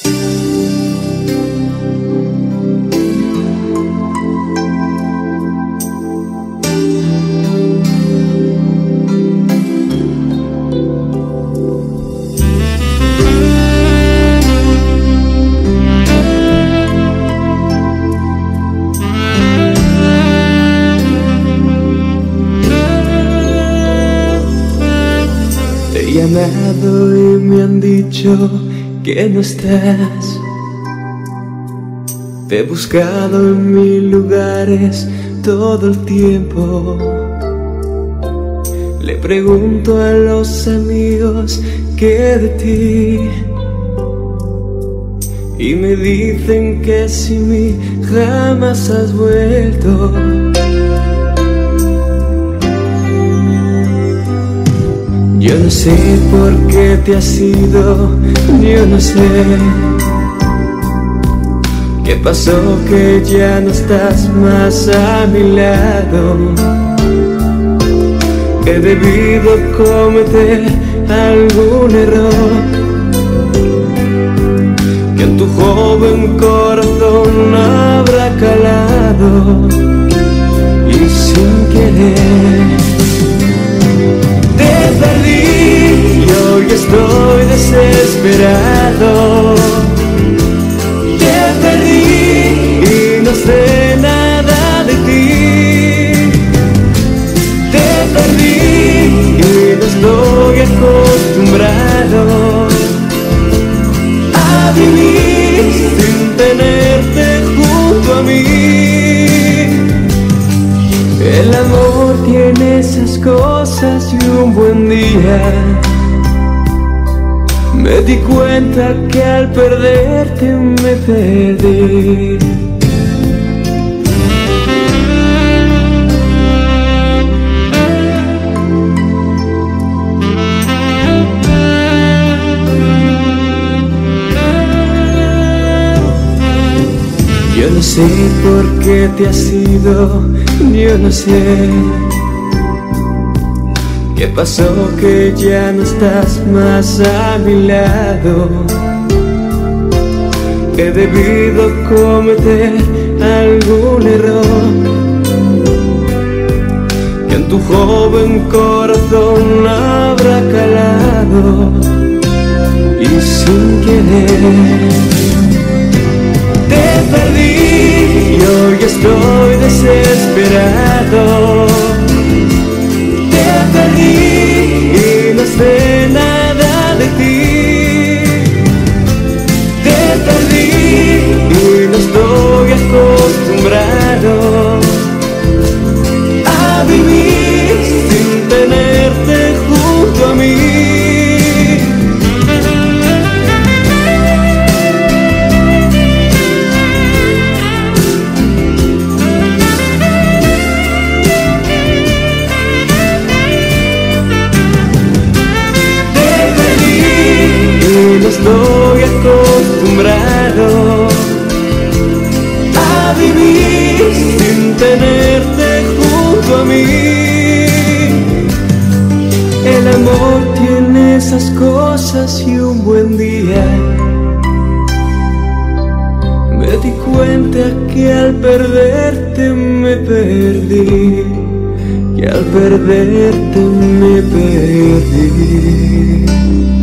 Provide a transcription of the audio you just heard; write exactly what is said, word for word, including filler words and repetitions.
He llamado y me han dicho que no estás. Te he buscado en mil lugares todo el tiempo. Le pregunto a los amigos qué de ti, y me dicen que sin mí jamás has vuelto. Yo no sé por qué te has ido, yo no sé qué pasó que ya no estás más a mi lado. He debido cometer algún error que en tu joven corazón habrá calado, y sin querer te perdí, y hoy estoy desesperado. Te perdí y no sé nada de ti. Te perdí y no estoy acostumbrado a vivir sin tenerte junto a mí. El amor tiene esas cosas, y un buen día me di cuenta que al perderte me perdí. Yo no sé por qué te has ido, yo no sé qué pasó que ya no estás más a mi lado. He debido cometer algún error que en tu joven corazón habrá calado, y sin querer te perdí, y hoy estoy desesperado. Te perdí y no sé nada de ti. Te perdí y no estoy acostumbrado a vivir sin tenerte junto a mí. No estoy acostumbrado a vivir sin tenerte junto a mí. El amor tiene esas cosas, y un buen día me di cuenta que al perderte me perdí, que al perderte me perdí.